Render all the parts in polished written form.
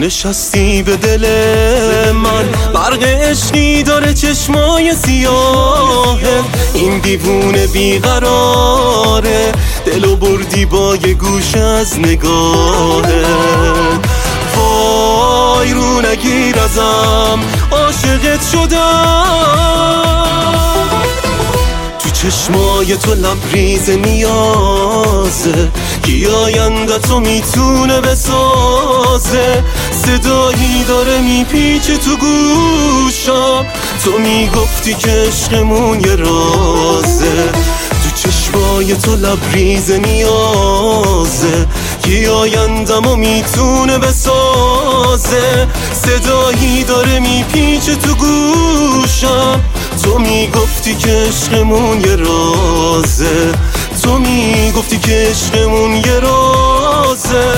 نشستی به دل من، برق عشقی داره چشمای سیاهه، این دیوونه بیقراره، دلو بردی با یه گوش از نگاهه. وای رو نگیر ازم، عاشقت شدم، تو چشمای تو لبریز نیازه، کی آینده تو میتونه بسازه، صدایی داره میپیچه تو گوشم، تو میگفتی که عشقمون یه رازه، تو چشمای تو لبریز نیازه، کی آیندمو میتونه بسازه، صدایی داره میپیچه تو گوشم، تو میگفتی که عشقمون یه رازه، تو میگفتی که عشقمون یه رازه.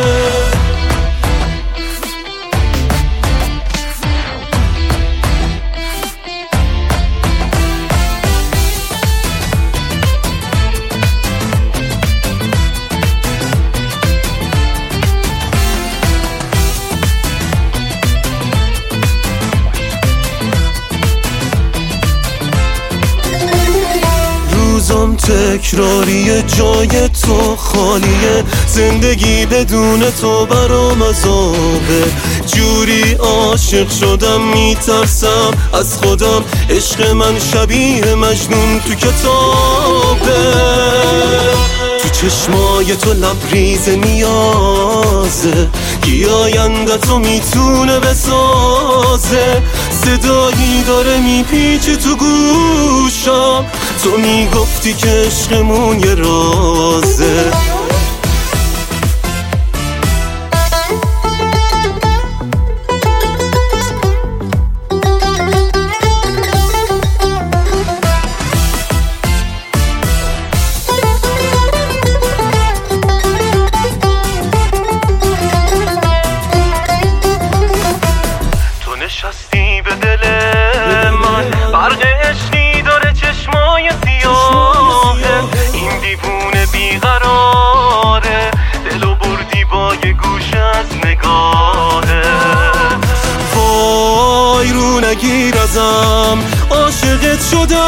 روزم تکراریه، جای تو خالیه، زندگی بدون تو برام عذابه، جوری عاشق شدم میترسم از خودم، عشق من شبیه مجنون تو کتابه، تو چشمای تو لبریز نیازه، کی آینده تو میتونه بسازه، صدایی داره میپیچه تو گوشم، تو میگفتی که عشقمون یه رازه. تو نشستی به دل من، برق عشقی داره چشمای سیاهه، این دیوونه بیقراره، دلو بردی با یه گوش از نگاهه. وای رو نگیر ازم، عاشقت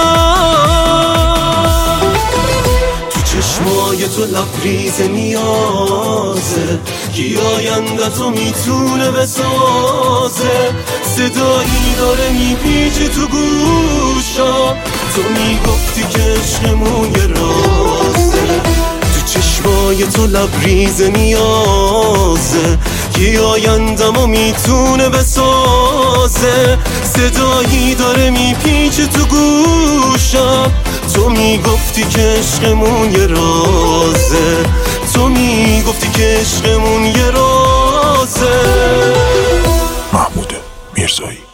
شدم، تو چشمای تو لبریز نیازه، کی آینده تو میتونه بسازه، صدایی داره میپیچه تو گوشم، تو میگفتی که عشقمون یه رازه، تو چشمای تو لبریز نیازه، کی آیندمو میتونه بسازه، صدایی داره میپیچه تو گوشم، تو میگفتی که عشقمون یه رازه، تو میگفتی که عشقمون یه رازه. محمود میرزایی.